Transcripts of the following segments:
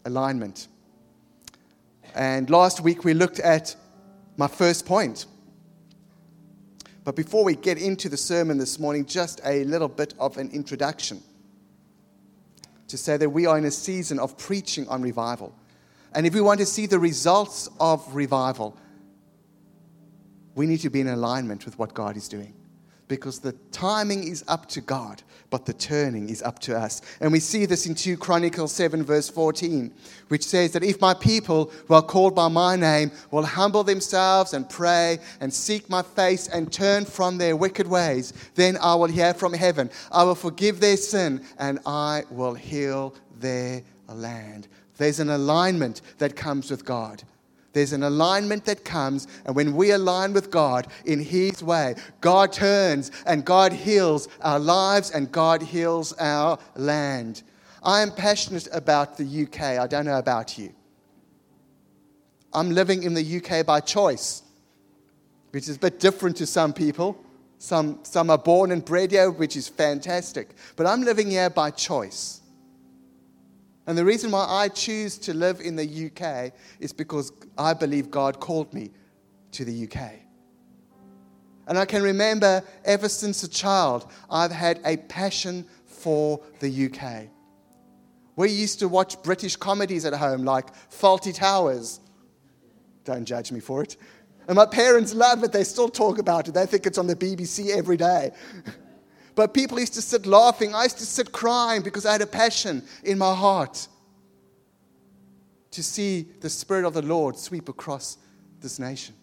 alignment. And last week we looked at my first point. But before we get into the sermon this morning, just a little bit of an introduction to say that we are in a season of preaching on revival. And if we want to see the results of revival, we need to be in alignment with what God is doing. Because the timing is up to God, but the turning is up to us. And we see this in 2 Chronicles 7 verse 14, which says that if my people who are called by my name will humble themselves and pray and seek my face and turn from their wicked ways, then I will hear from heaven. I will forgive their sin and I will heal their land. There's an alignment that comes with God. There's an alignment that comes, and when we align with God in His way, God turns and God heals our lives and God heals our land. I am passionate about the UK. I don't know about you. I'm living in the UK by choice, which is a bit different to some people. Some are born and bred here, which is fantastic. But I'm living here by choice. And the reason why I choose to live in the UK is because I believe God called me to the UK. And I can remember ever since a child, I've had a passion for the UK. We used to watch British comedies at home like Fawlty Towers. Don't judge me for it. And my parents love it. They still talk about it. They think it's on the BBC every day. But people used to sit laughing. I used to sit crying because I had a passion in my heart to see the Spirit of the Lord sweep across this nation.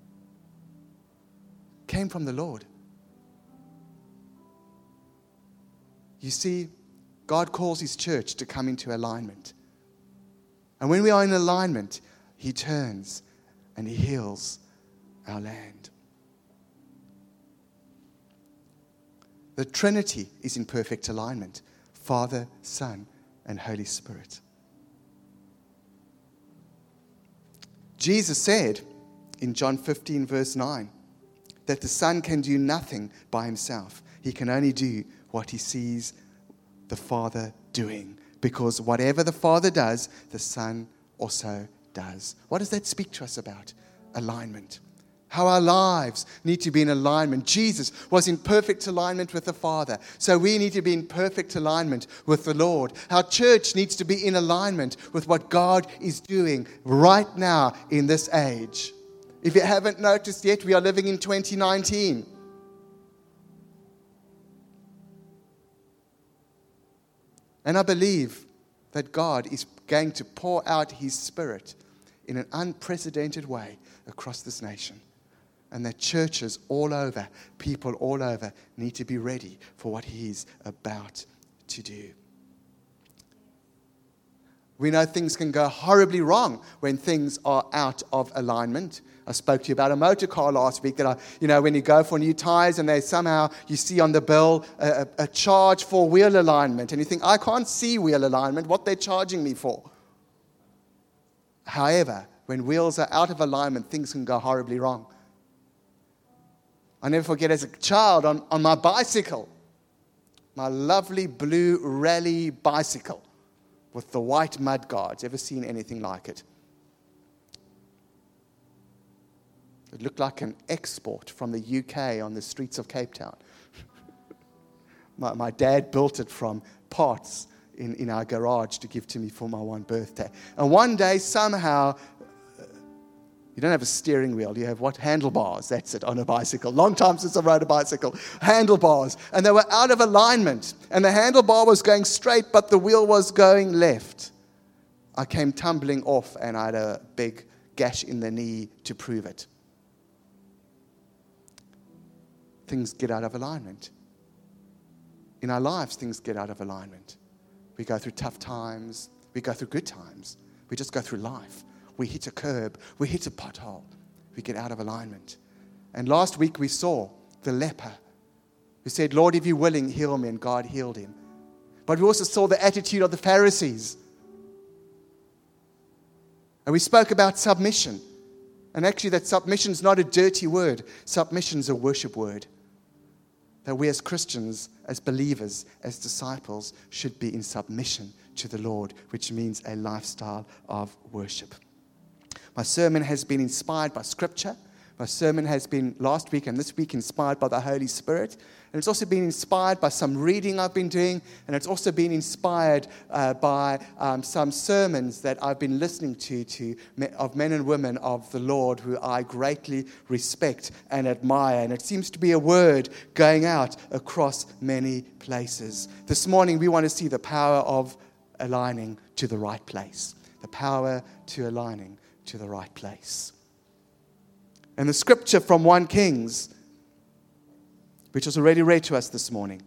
Came from the Lord. You see, God calls His church to come into alignment. And when we are in alignment, He turns and He heals our land. The Trinity is in perfect alignment. Father, Son, and Holy Spirit. Jesus said in John 15 verse 9 that the Son can do nothing by Himself. He can only do what He sees the Father doing. Because whatever the Father does, the Son also does. What does that speak to us about? Alignment. How our lives need to be in alignment. Jesus was in perfect alignment with the Father. So we need to be in perfect alignment with the Lord. Our church needs to be in alignment with what God is doing right now in this age. If you haven't noticed yet, we are living in 2019. And I believe that God is going to pour out His Spirit in an unprecedented way across this nation. And that churches all over, people all over, need to be ready for what He's about to do. We know things can go horribly wrong when things are out of alignment. I spoke to you about a motor car last week that when you go for new tires and you see on the bill a charge for wheel alignment. And you think, I can't see wheel alignment, what they're charging me for. However, when wheels are out of alignment, things can go horribly wrong. I never forget as a child on my bicycle, my lovely blue rally bicycle with the white mud guards. Ever seen anything like it? It looked like an export from the UK on the streets of Cape Town. My dad built it from parts in our garage to give to me for my one birthday. And one day, somehow, you don't have a steering wheel. You have what? Handlebars. That's it on a bicycle. Long time since I rode a bicycle. Handlebars. And they were out of alignment. And the handlebar was going straight, but the wheel was going left. I came tumbling off and I had a big gash in the knee to prove it. Things get out of alignment. In our lives, things get out of alignment. We go through tough times. We go through good times. We just go through life. We hit a curb, we hit a pothole, we get out of alignment. And last week we saw the leper who said, Lord, if you're willing, heal me, and God healed him. But we also saw the attitude of the Pharisees. And we spoke about submission. And actually that submission is not a dirty word. Submission is a worship word. that we as Christians, as believers, as disciples, should be in submission to the Lord, which means a lifestyle of worship. My sermon has been inspired by Scripture. My sermon has been last week and this week inspired by the Holy Spirit. And it's also been inspired by some reading I've been doing. And it's also been inspired by some sermons that I've been listening to of men and women of the Lord who I greatly respect and admire. And it seems to be a word going out across many places. This morning we want to see the power of aligning to the right place. The power to aligning to the right place. And the scripture from 1 Kings, which was already read to us this morning.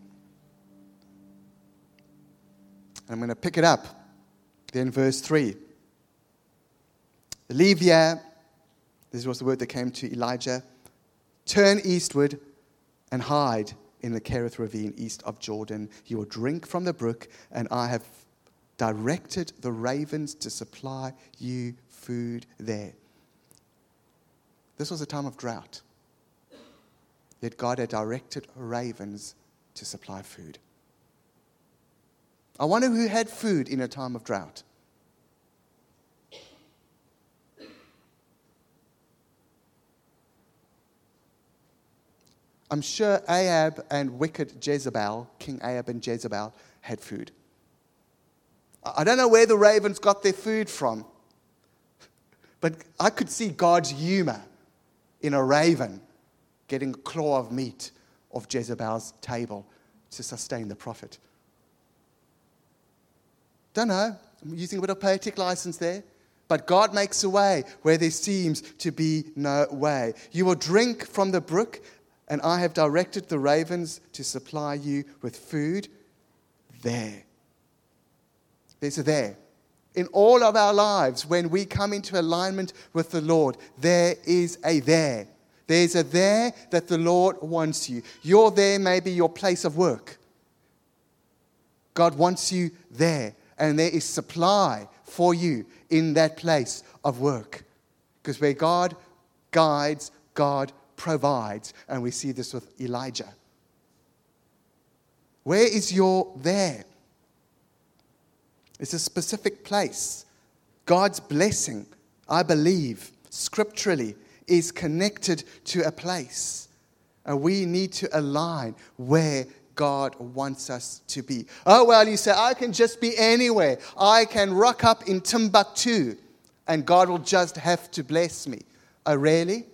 I'm going to pick it up. Then verse 3. Leave here, this was the word that came to Elijah, turn eastward and hide in the Kerith ravine east of Jordan. You will drink from the brook, and I have directed the ravens to supply you food there. This was a time of drought. Yet God had directed ravens to supply food. I wonder who had food in a time of drought. I'm sure Ahab and wicked Jezebel, King Ahab and Jezebel, had food. I don't know where the ravens got their food from, but I could see God's humor in a raven getting a claw of meat off Jezebel's table to sustain the prophet. Don't know. I'm using a bit of poetic license there. But God makes a way where there seems to be no way. You will drink from the brook, and I have directed the ravens to supply you with food there. There's a there. In all of our lives, when we come into alignment with the Lord, there is a there. There's a there that the Lord wants you. Your there may be your place of work. God wants you there. And there is supply for you in that place of work. Because where God guides, God provides. And we see this with Elijah. Where is your there? It's a specific place. God's blessing, I believe, scripturally, is connected to a place. And we need to align where God wants us to be. Oh, well, you say, I can just be anywhere. I can rock up in Timbuktu, and God will just have to bless me. Oh, really?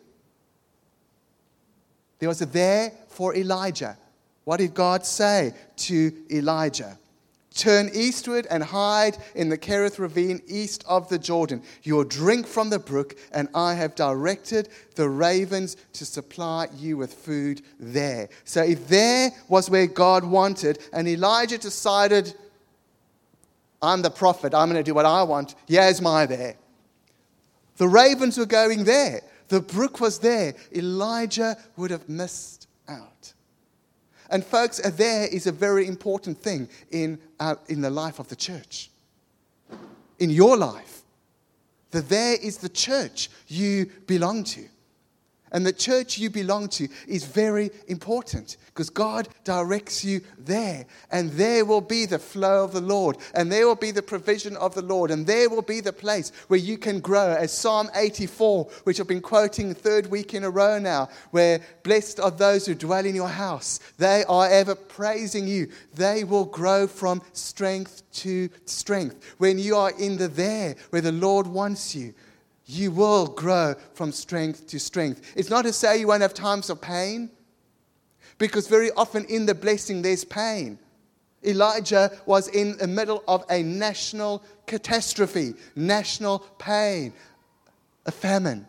There was a there for Elijah. What did God say to Elijah? Turn eastward and hide in the Kerith ravine east of the Jordan. You will drink from the brook, and I have directed the ravens to supply you with food there. So if there was where God wanted, and Elijah decided, I'm the prophet, I'm going to do what I want, here's my there. The ravens were going there. The brook was there. Elijah would have missed out. And folks, there is a very important thing in the life of the church. In your life. That there is the church you belong to. And the church you belong to is very important because God directs you there. And there will be the flow of the Lord. And there will be the provision of the Lord. And there will be the place where you can grow. As Psalm 84, which I've been quoting the third week in a row now, where blessed are those who dwell in your house. They are ever praising you. They will grow from strength to strength. When you are in the there, where the Lord wants you, you will grow from strength to strength. It's not to say you won't have times of pain, because very often in the blessing there's pain. Elijah was in the middle of a national catastrophe, national pain, a famine.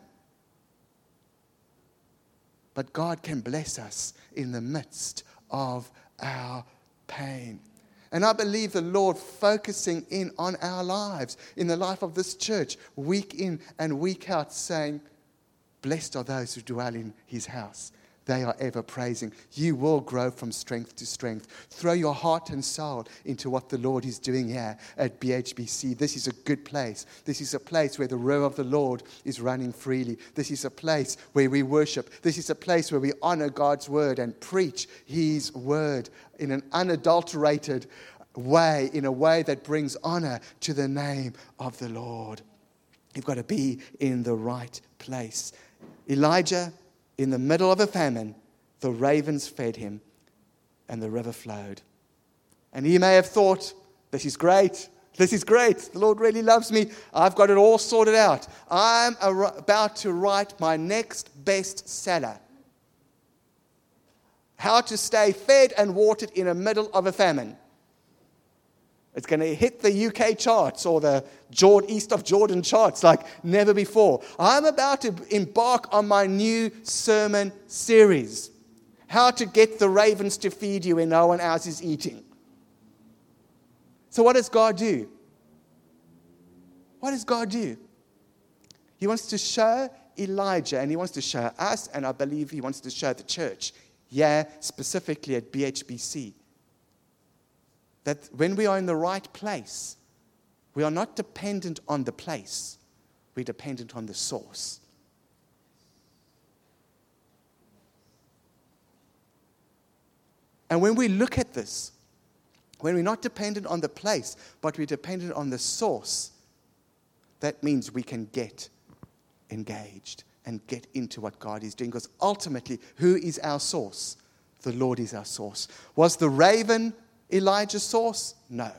But God can bless us in the midst of our pain. And I believe the Lord focusing in on our lives, in the life of this church, week in and week out, saying, blessed are those who dwell in his house. they are ever praising. You will grow from strength to strength. Throw your heart and soul into what the Lord is doing here at BHBC. This is a good place. This is a place where the river of the Lord is running freely. This is a place where we worship. This is a place where we honor God's word and preach his word in an unadulterated way, in a way that brings honor to the name of the Lord. You've got to be in the right place. Elijah, in the middle of a famine, the ravens fed him and the river flowed. And he may have thought, this is great. This is great. The Lord really loves me. I've got it all sorted out. I'm about to write my next bestseller. How to stay fed and watered in the middle of a famine. It's going to hit the UK charts or the East of Jordan charts like never before. I'm about to embark on my new sermon series. How to get the ravens to feed you when no one else is eating. So what does God do? What does God do? He wants to show Elijah, and he wants to show us, and I believe he wants to show the church, specifically at BHBC, that when we are in the right place, we are not dependent on the place. We're dependent on the source. And when we look at this, when we're not dependent on the place, but we're dependent on the source, that means we can get engaged and get into what God is doing. Because ultimately, who is our source? The Lord is our source. Was the raven Elijah's source? No.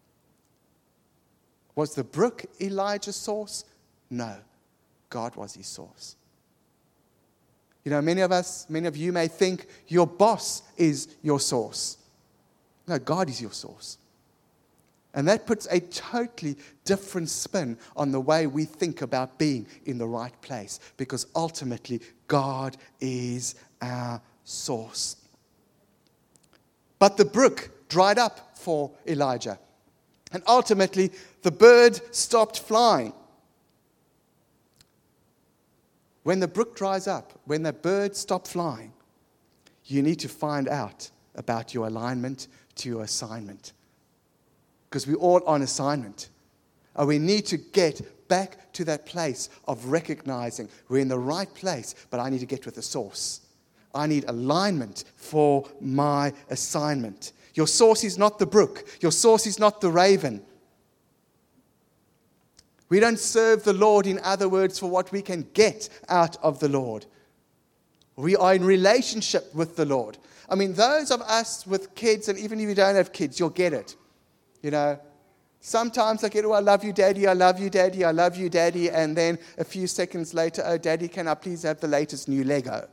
Was the brook Elijah's source? No. God was his source. You know, many of you may think your boss is your source. No, God is your source. And that puts a totally different spin on the way we think about being in the right place. Because ultimately, God is our source. But the brook dried up for Elijah. And ultimately, the bird stopped flying. When the brook dries up, when the bird stops flying, you need to find out about your alignment to your assignment. Because we're all on assignment. And we need to get back to that place of recognizing we're in the right place, but I need to get with the source. I need alignment for my assignment. Your source is not the brook. Your source is not the raven. We don't serve the Lord, in other words, for what we can get out of the Lord. We are in relationship with the Lord. I mean, those of us with kids, and even if you don't have kids, you'll get it. You know, sometimes I get, I love you, Daddy, I love you, Daddy, I love you, Daddy. And then a few seconds later, oh, Daddy, can I please have the latest new Lego?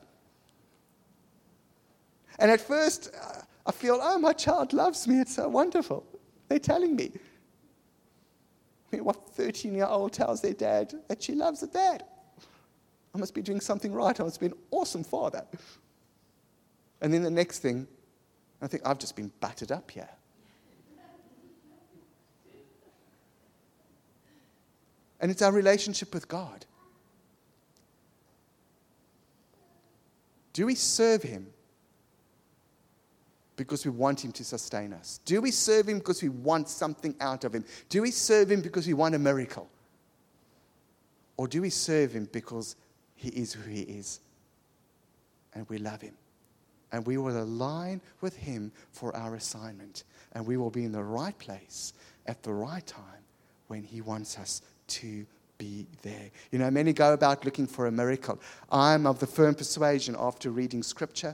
And at first, I feel, oh, my child loves me. It's so wonderful. They're telling me. I mean, what 13-year-old tells their dad that she loves the dad? I must be doing something right. I must be an awesome father. And then the next thing, I think, I've just been battered up here. And it's our relationship with God. Do we serve him because we want him to sustain us? Do we serve him because we want something out of him? Do we serve him because we want a miracle? Or do we serve him because he is who he is and we love him? And we will align with him for our assignment. And we will be in the right place at the right time when he wants us to be there. You know, many go about looking for a miracle. I'm of the firm persuasion, after reading scripture,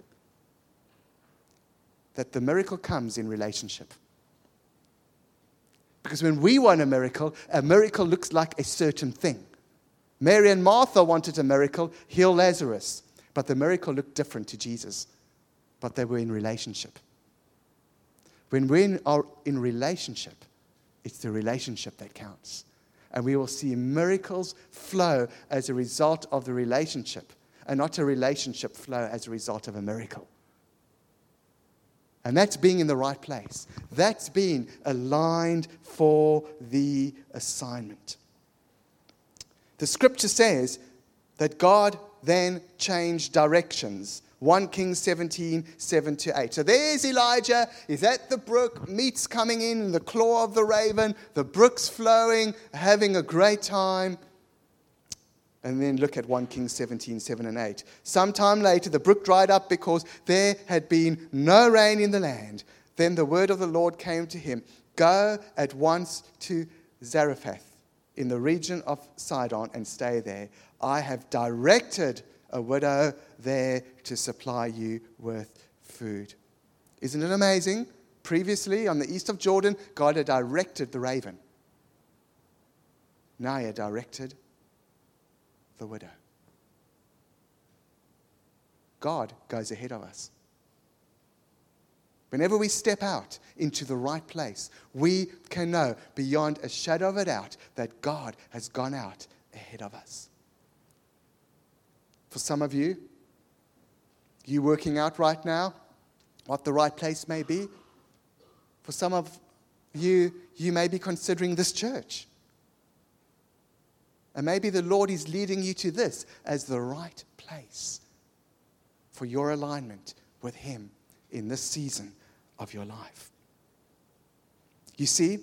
that the miracle comes in relationship. Because when we want a miracle looks like a certain thing. Mary and Martha wanted a miracle, heal Lazarus. But the miracle looked different to Jesus. But they were in relationship. When we are in relationship, it's the relationship that counts. And we will see miracles flow as a result of the relationship, and not a relationship flow as a result of a miracle. And that's being in the right place. That's being aligned for the assignment. The scripture says, that God then changed directions. 1 Kings 17, 7-8. So there's Elijah. He's at the brook. Meat's coming in the claw of the raven. The brook's flowing, having a great time. And then look at 1 Kings 17, 7 and 8. Sometime later, the brook dried up because there had been no rain in the land. Then the word of the Lord came to him. Go at once to Zarephath in the region of Sidon and stay there. I have directed a widow there to supply you with food. Isn't it amazing? Previously, on the east of Jordan, God had directed the raven. Now he had directed the widow. God goes ahead of us. Whenever we step out into the right place, we can know beyond a shadow of a doubt that God has gone out ahead of us. For some of you, you working out right now what the right place may be. For some of you, you may be considering this church. And maybe the Lord is leading you to this as the right place for your alignment with Him in this season of your life. You see,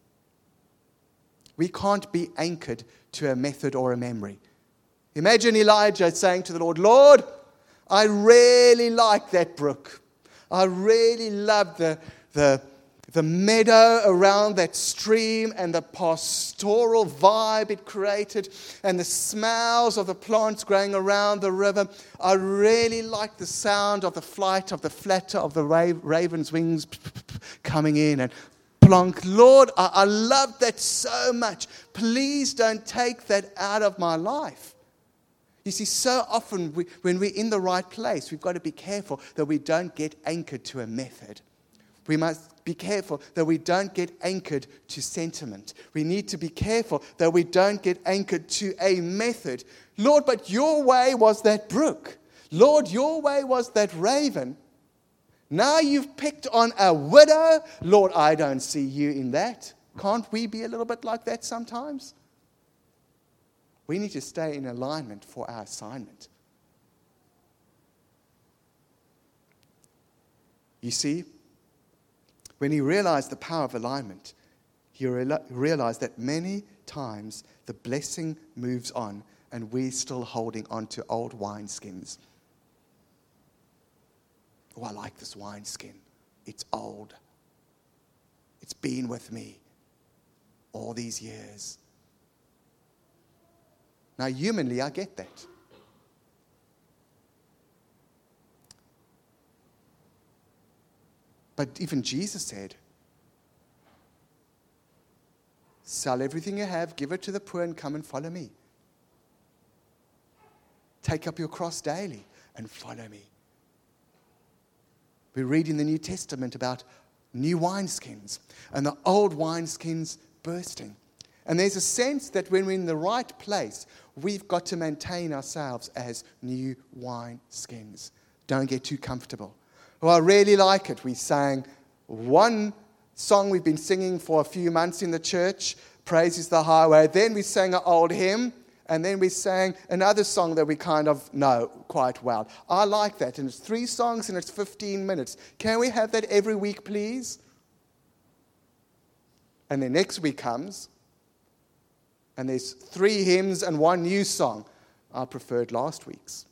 we can't be anchored to a method or a memory. Imagine Elijah saying to the Lord, Lord, I really like that brook. I really love the meadow around that stream and the pastoral vibe it created and the smells of the plants growing around the river. I really like the sound of the flight of the flutter of the raven's wings coming in and plonk. Lord, I love that so much. Please don't take that out of my life. You see, so often when we're in the right place, we've got to be careful that we don't get anchored to a method. We must be careful that we don't get anchored to sentiment. We need to be careful that we don't get anchored to a method. Lord, but your way was that brook. Lord, your way was that raven. Now you've picked on a widow. Lord, I don't see you in that. Can't we be a little bit like that sometimes? We need to stay in alignment for our assignment. You see, when he realized the power of alignment, he realized that many times the blessing moves on and we're still holding on to old wineskins. Oh, I like this wineskin. It's old. It's been with me all these years. Now, humanly, I get that. But even Jesus said, sell everything you have, give it to the poor, and come and follow me. Take up your cross daily and follow me. We read in the New Testament about new wineskins and the old wineskins bursting. And there's a sense that when we're in the right place, we've got to maintain ourselves as new wineskins. Don't get too comfortable. Well, I really like it. We sang one song we've been singing for a few months in the church, Praise is the Highway. Then we sang an old hymn, and then we sang another song that we kind of know quite well. I like that, and it's 3 songs and it's 15 minutes. Can we have that every week, please? And then next week comes, and there's 3 hymns and 1 new song. I preferred last week's.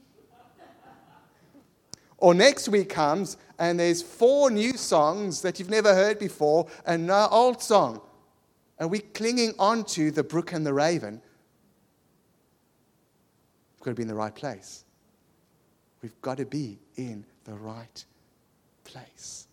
Or next week comes, and there's 4 new songs that you've never heard before, and no old song. And we're clinging on to the brook and the raven. We've got to be in the right place. We've got to be in the right place.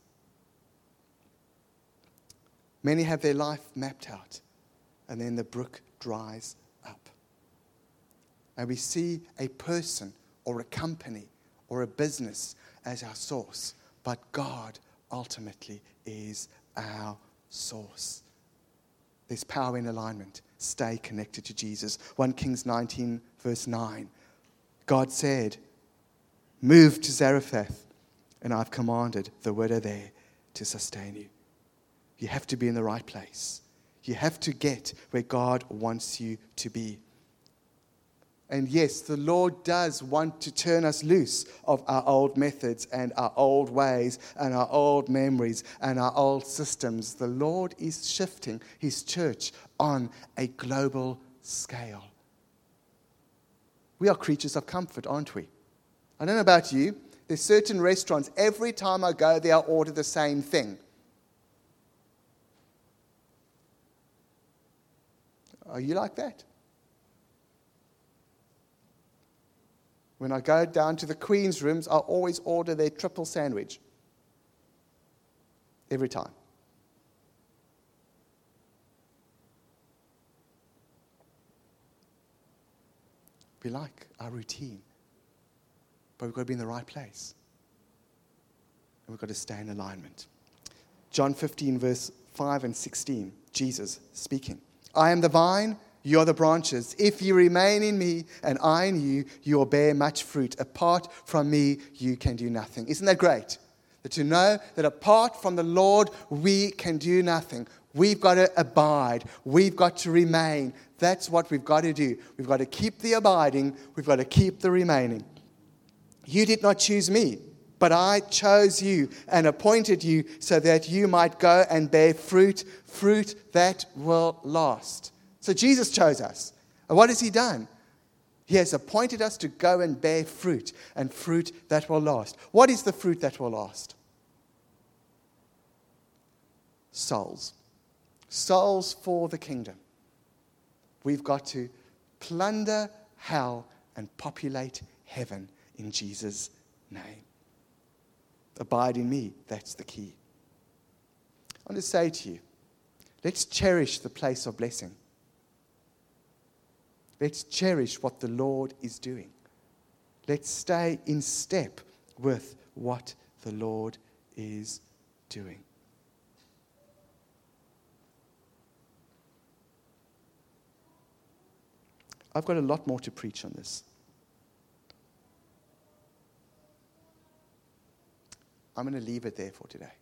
Many have their life mapped out, and then the brook dries up. And we see a person or a company or a business as our source. But God ultimately is our source. There's power in alignment. Stay connected to Jesus. 1 Kings 19, verse 9. God said, move to Zarephath, and I've commanded the widow there to sustain you. You have to be in the right place. You have to get where God wants you to be. And yes, the Lord does want to turn us loose of our old methods and our old ways and our old memories and our old systems. The Lord is shifting his church on a global scale. We are creatures of comfort, aren't we? I don't know about you. There's certain restaurants, every time I go there, I order the same thing. Are you like that? When I go down to the Queen's rooms, I always order their triple sandwich. Every time. We like our routine. But we've got to be in the right place. And we've got to stay in alignment. John 15, verse 5 and 16. Jesus speaking. I am the vine, you are the branches. If you remain in me and I in you, you will bear much fruit. Apart from me, you can do nothing. Isn't that great? That to know that apart from the Lord, we can do nothing. We've got to abide. We've got to remain. That's what we've got to do. We've got to keep the abiding. We've got to keep the remaining. You did not choose me, but I chose you and appointed you so that you might go and bear fruit that will last. So Jesus chose us. And what has he done? He has appointed us to go and bear fruit, and fruit that will last. What is the fruit that will last? Souls. Souls for the kingdom. We've got to plunder hell and populate heaven in Jesus' name. Abide in me. That's the key. I want to say to you, let's cherish the place of blessing. Let's cherish what the Lord is doing. Let's stay in step with what the Lord is doing. I've got a lot more to preach on this. I'm going to leave it there for today.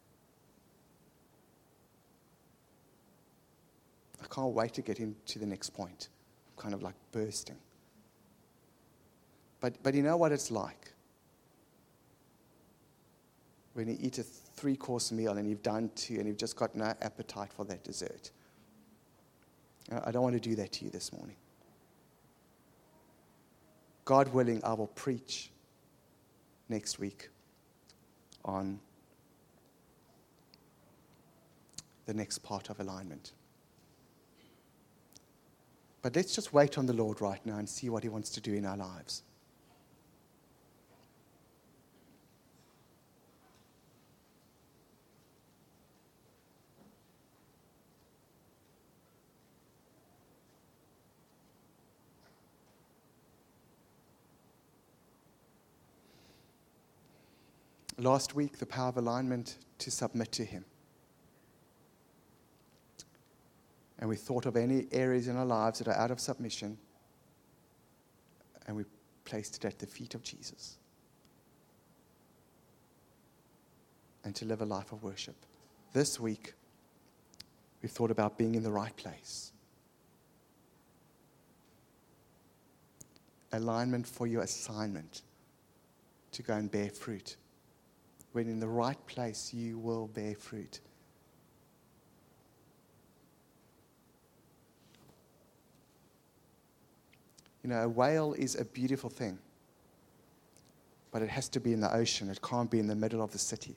I can't wait to get into the next point. I'm kind of like bursting. But you know what it's like? When you eat a 3-course meal and you've done 2 and you've just got no appetite for that dessert. I don't want to do that to you this morning. God willing, I will preach next week on the next part of alignment. But let's just wait on the Lord right now and see what he wants to do in our lives. Last week, the power of alignment to submit to him. And we thought of any areas in our lives that are out of submission, and we placed it at the feet of Jesus. And to live a life of worship. This week, we thought about being in the right place. Alignment for your assignment to go and bear fruit. When in the right place, you will bear fruit. You know, a whale is a beautiful thing, but it has to be in the ocean. It can't be in the middle of the city.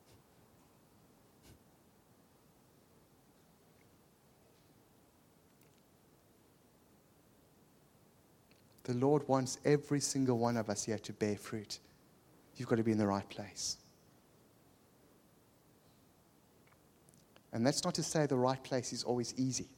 The Lord wants every single one of us here to bear fruit. You've got to be in the right place. And that's not to say the right place is always easy.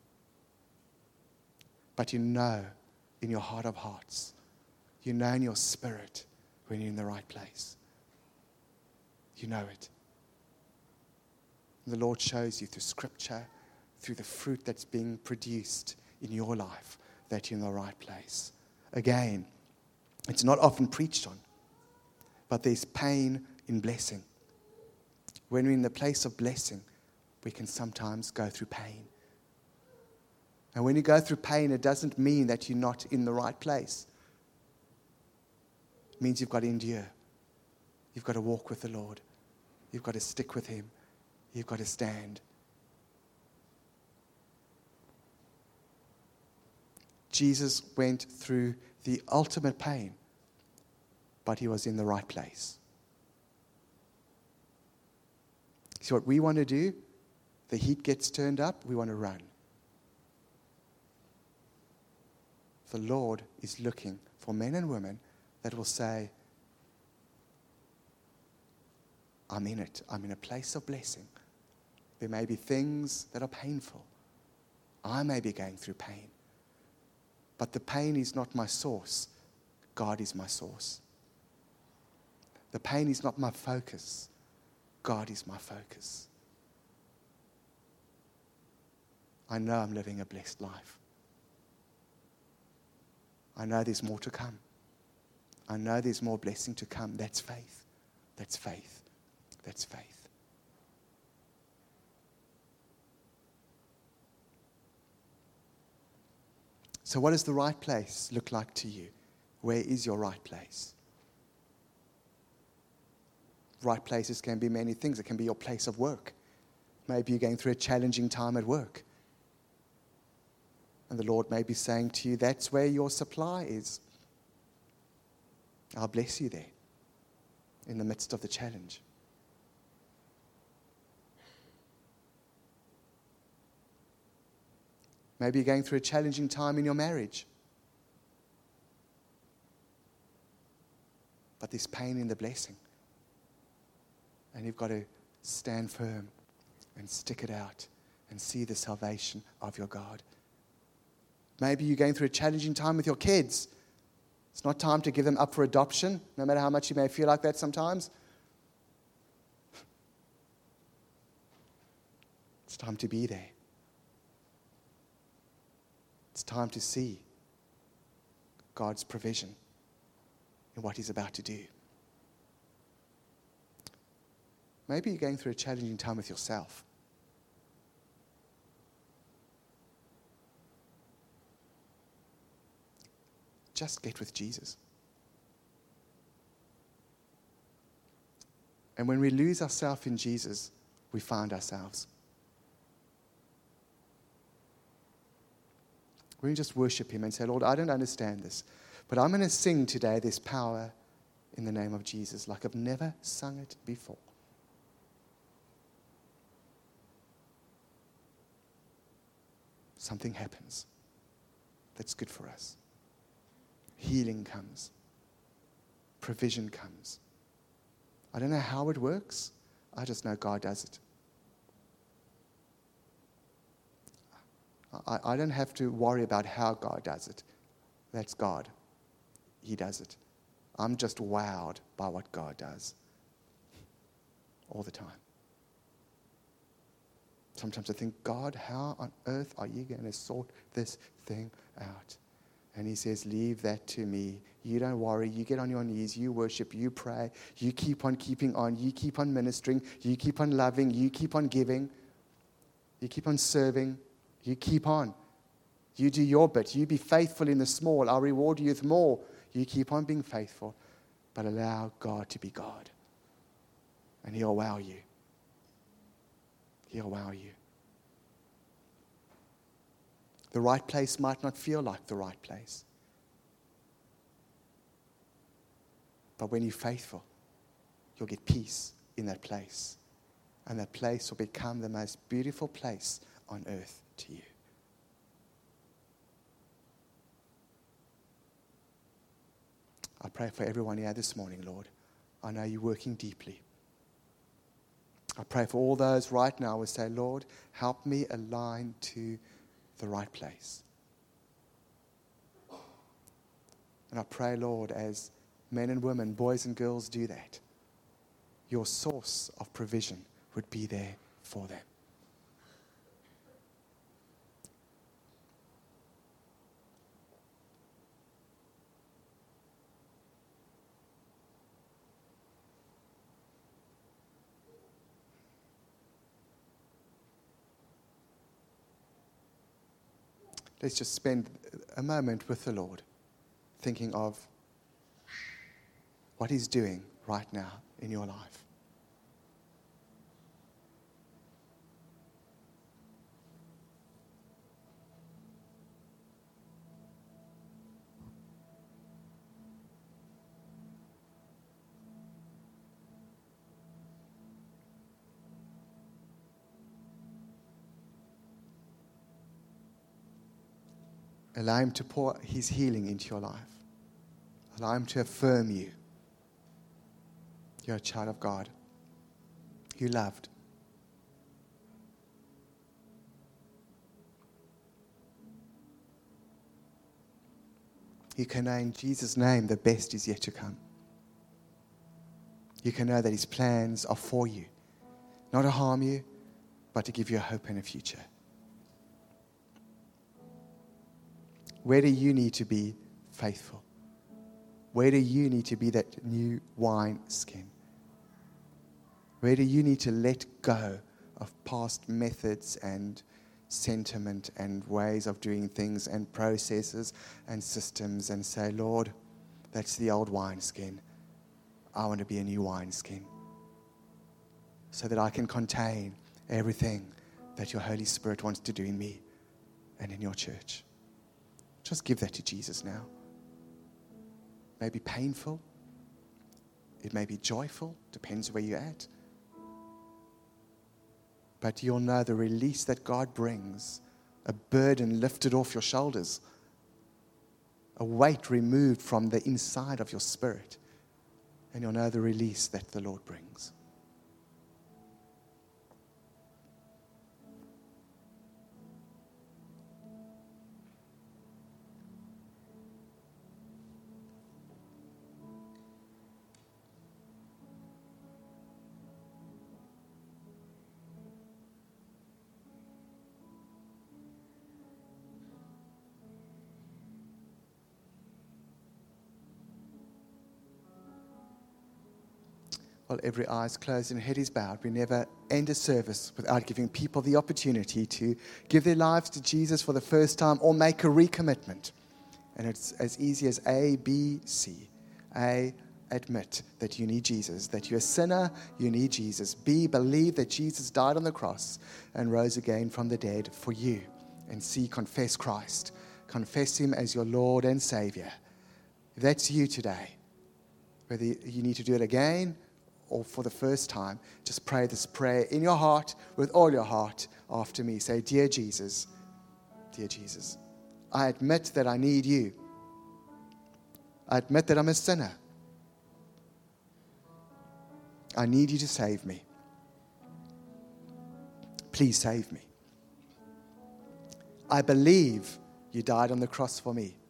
But you know in your heart of hearts, you know in your spirit when you're in the right place. You know it. And the Lord shows you through Scripture, through the fruit that's being produced in your life, that you're in the right place. Again, it's not often preached on, but there's pain in blessing. When we're in the place of blessing, we can sometimes go through pain. And when you go through pain, it doesn't mean that you're not in the right place. It means you've got to endure. You've got to walk with the Lord. You've got to stick with Him. You've got to stand. Jesus went through the ultimate pain, but He was in the right place. See what we want to do? The heat gets turned up, we want to run. The Lord is looking for men and women that will say, I'm in it. I'm in a place of blessing. There may be things that are painful. I may be going through pain. But the pain is not my source. God is my source. The pain is not my focus. God is my focus. I know I'm living a blessed life. I know there's more to come. I know there's more blessing to come. That's faith. That's faith. That's faith. So what does the right place look like to you? Where is your right place? Right places can be many things. It can be your place of work. Maybe you're going through a challenging time at work. And the Lord may be saying to you, that's where your supply is. I'll bless you there in the midst of the challenge. Maybe you're going through a challenging time in your marriage. But there's pain in the blessing. And you've got to stand firm and stick it out and see the salvation of your God. Maybe you're going through a challenging time with your kids. It's not time to give them up for adoption, no matter how much you may feel like that sometimes. It's time to be there. It's time to see God's provision in what He's about to do. Maybe you're going through a challenging time with yourself. Just get with Jesus. And when we lose ourselves in Jesus, we find ourselves. We can just worship Him and say, Lord, I don't understand this, but I'm going to sing today this power in the name of Jesus like I've never sung it before. Something happens that's good for us. Healing comes. Provision comes. I don't know how it works. I just know God does it. I don't have to worry about how God does it. That's God. He does it. I'm just wowed by what God does all the time. Sometimes I think, God, how on earth are you going to sort this thing out? And He says, leave that to me. You don't worry. You get on your knees. You worship. You pray. You keep on keeping on. You keep on ministering. You keep on loving. You keep on giving. You keep on serving. You keep on. You do your bit. You be faithful in the small. I'll reward you with more. You keep on being faithful. But allow God to be God. And He'll wow you. He'll wow you. The right place might not feel like the right place. But when you're faithful, you'll get peace in that place. And that place will become the most beautiful place on earth to you. I pray for everyone here this morning, Lord. I know you're working deeply. I pray for all those right now who say, Lord, help me align to the right place. And I pray, Lord, as men and women, boys and girls do that, your source of provision would be there for them. let's just spend a moment with the Lord, thinking of what He's doing right now in your life. Allow Him to pour His healing into your life. Allow Him to affirm you. You're a child of God. You're loved. You can know in Jesus' name the best is yet to come. You can know that His plans are for you, not to harm you, but to give you a hope and a future. Where do you need to be faithful? Where do you need to be that new wine skin? Where do you need to let go of past methods and sentiment and ways of doing things and processes and systems and say, Lord, that's the old wineskin. I want to be a new wineskin so that I can contain everything that your Holy Spirit wants to do in me and in your church. Just give that to Jesus now. It may be painful. It may be joyful. Depends where you're at. But you'll know the release that God brings, a burden lifted off your shoulders, a weight removed from the inside of your spirit, and you'll know the release that the Lord brings. While every eye is closed and head is bowed, we never end a service without giving people the opportunity to give their lives to Jesus for the first time or make a recommitment. And it's as easy as A, B, C. A, admit that you need Jesus, that you're a sinner, you need Jesus. B, believe that Jesus died on the cross and rose again from the dead for you. And C, confess Christ. Confess Him as your Lord and Savior. If that's you today, whether you need to do it again or for the first time, just pray this prayer in your heart, with all your heart, after me. Say, Dear Jesus, I admit that I need you. I admit that I'm a sinner. I need you to save me. Please save me. I believe you died on the cross for me.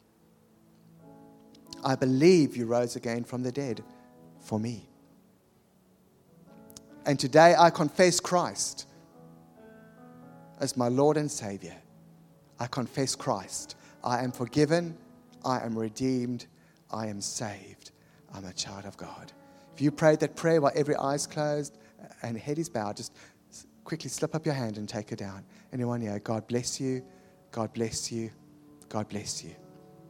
I believe you rose again from the dead for me. And today I confess Christ as my Lord and Savior. I confess Christ. I am forgiven. I am redeemed. I am saved. I'm a child of God. If you prayed that prayer while every eye is closed and head is bowed, just quickly slip up your hand and take it down. Anyone here? God bless you. God bless you. God bless you.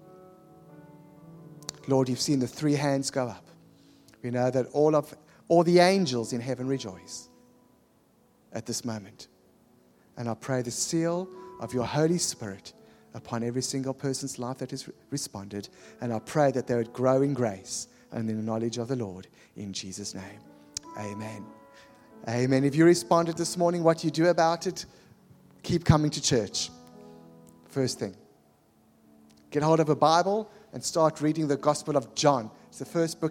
Lord, you've seen the 3 hands go up. We know that all the angels in heaven rejoice at this moment. And I pray the seal of your Holy Spirit upon every single person's life that has responded. And I pray that they would grow in grace and in the knowledge of the Lord. In Jesus' name, amen. Amen. If you responded this morning, what you do about it, keep coming to church. First thing. Get hold of a Bible and start reading the Gospel of John. It's the first book